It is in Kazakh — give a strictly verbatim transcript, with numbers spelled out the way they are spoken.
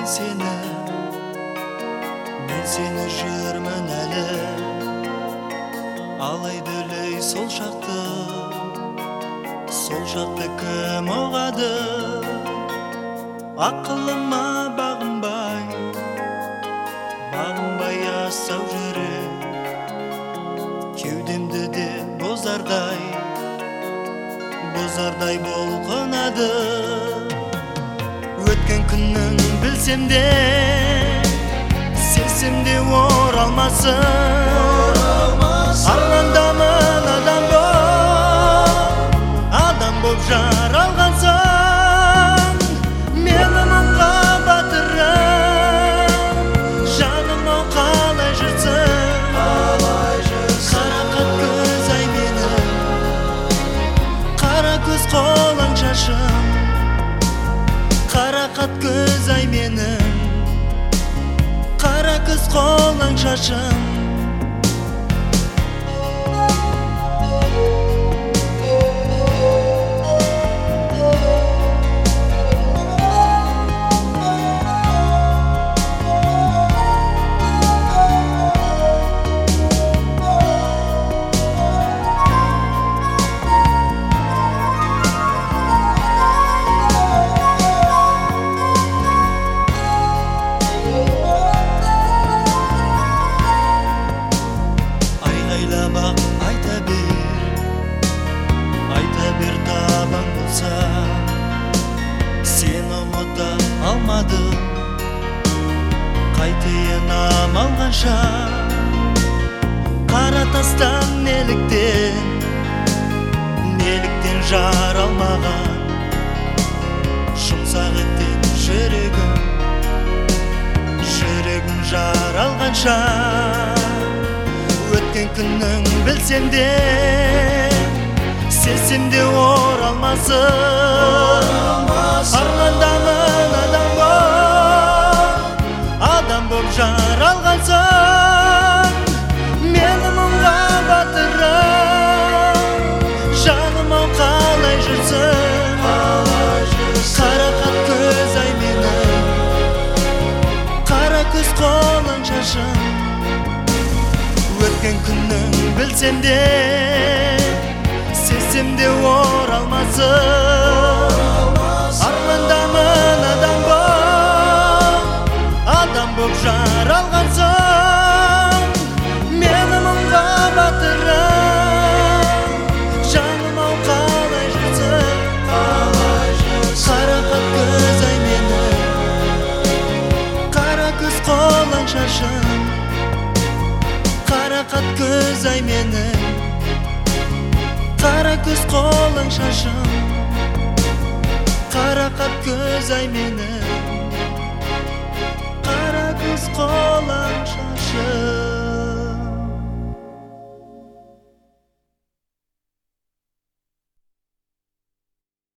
мен seni мен seni жүрмін әлі алайда өлей сол шақты сол шақты кім оғады ақылыма бағынбай бағынбай асау жүрек кеудемді де бозардай бозардай болғанады өткен күннің білсем де сезсем де оралмасын армандамын адам боп адам боп жаралғансың мені мұңға батырып жаным-ау қалай жүрсің қарақат көз ай менің қара көз қолаң шашым қарақат көз ай менің қара көз қолаң шашым айта бер айта бер табан болса сені ұмыта алмадым қайтейін амал қанша қара тастан неліктен неліктен жаралмаған жұмсақ еттен жүрегім жүрегім жаралғанша өткен күннің білсем де сезсем де оралмасын армандамын адам боп адам боп жаралғансың мені мұңға батырып жаным-ау қалай жүрсің қарақат көз ай менің қара көз қолаң шашым өткен күннің білсем де сезсем де оралмасын армандамын адам боп адам боп жаралғансың мені мұңға батырып жаным-ау қалай жүрсің қарақат көз ай менің қара көз қолаң шашым қарақат көз ай менің қара көз қолаң шашым қарақат көз ай менің қара көз қолаң